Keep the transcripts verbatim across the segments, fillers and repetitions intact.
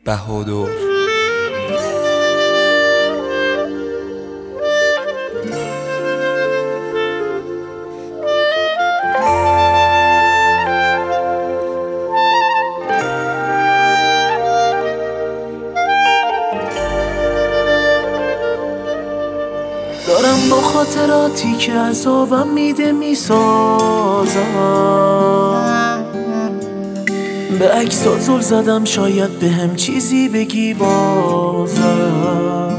بهادر. دارم با خاطراتی که عذابم میده میسازم، به عکسات زل زدم شاید به هم چیزی بگی بازم.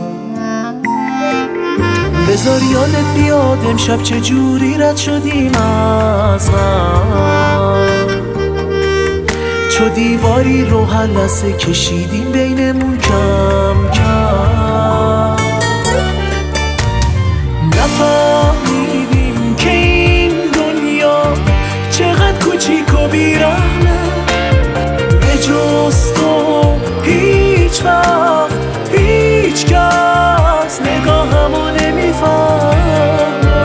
بذار یادت بیاد امشب چجوری رد شدیم از غم، چو دیواری رو هر لحظه کشیدیم بینمون کم کم. نفهمیدیم که این دنیا چقدر کوچیک و بیرحمه، به جز تو هیچ وقت هیچ کس نگاهمو نمیفهمه.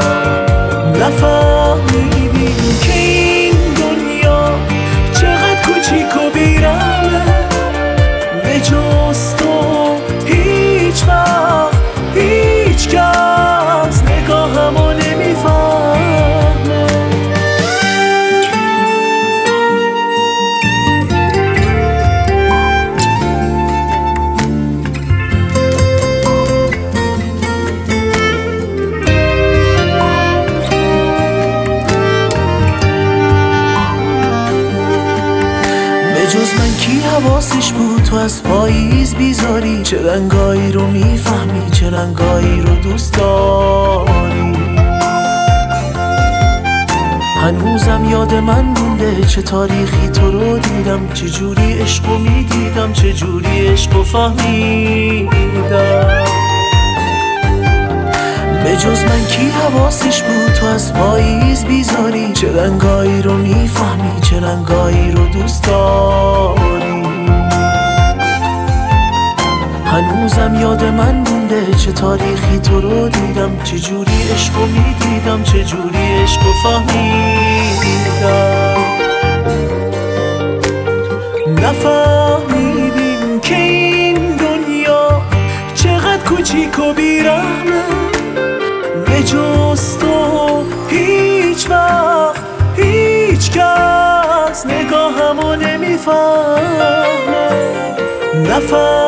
نفهمیدیم که این دنیا چقدر کوچیک و بیرحمه، به جز تو هیچ وقت هیچ کس نگاهمو نمیفهمه. جز من کی حواسش بود تو از پاییز بیزاری، چه رنگایی رو میفهمی چه رنگایی رو دوست داری. هنوزم یاد من مونده چه تاریخی تو رو دیدم، چه جوری عشقو میدیدم چه جوری عشقو فهمیدم. به جز من کی حواسش بود تو از پاییز بیزاری، چه رنگایی رو میفهمی چه رنگایی رو دوست داری. هنوزم یاد من مونده چه تاریخی تو رو دیدم، چه جوری عشقو میدیدم چه جوری عشقو فهمیدم. نفهمیدیم که این دنیا چقدر کوچیک و بیرحمه، به جز تو هیچ وقت هیچ کس نگاهمو نمیفهمه. نفهمیدیم